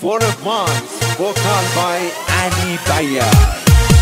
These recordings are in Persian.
4 months, vocal by Annie Bayer.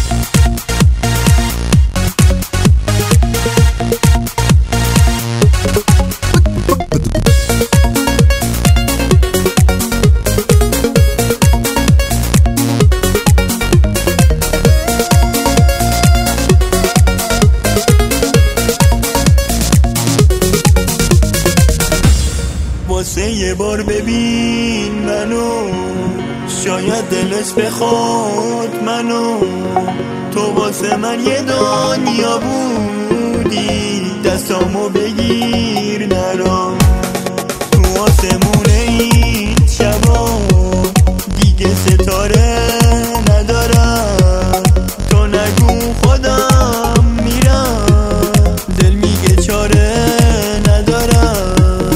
واسه یه بار ببین منو، شاید دلت بخواد منو. تو واسه من یه دنیا بودی، دستامو بگیر نرو. تو آسمون این شبا دیگه ستاره ندارم. تو نگو خودم میرم، دل میگه چاره ندارم.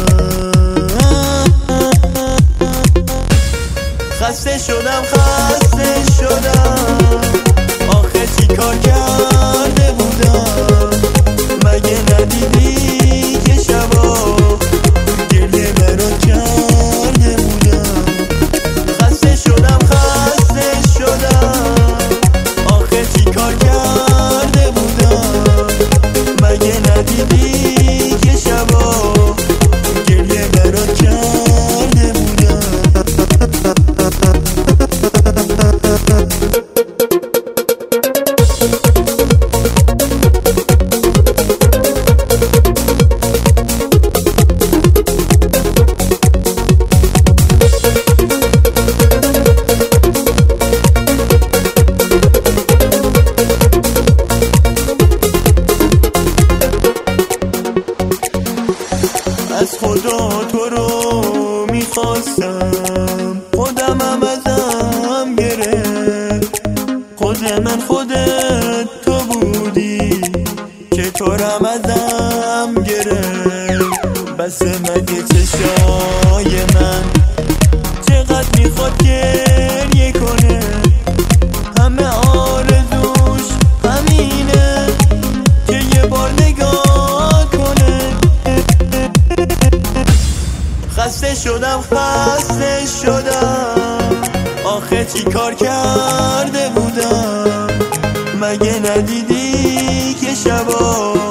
خسته شدم آخه چی کار کرده بودم؟ مگه ندیدی که شبا گریه برات کرده بودم؟ خسته شدم آخه چی کار کرده بودم؟ مگه ندیدی که شبا گریه برات کرده بودم؟ از خدا تو رو میخواستم، خودمم ازم گرفت. خود من خودت تو بودی که تو رم ازم گرفت. بس مگه چشای من چقدر میخواد گریه کنه؟ همه آرزوش همینه که یه بار نگاه کنه. خسته شدم آخه چی کار کرده بودم؟ مگه ندیدی که شبا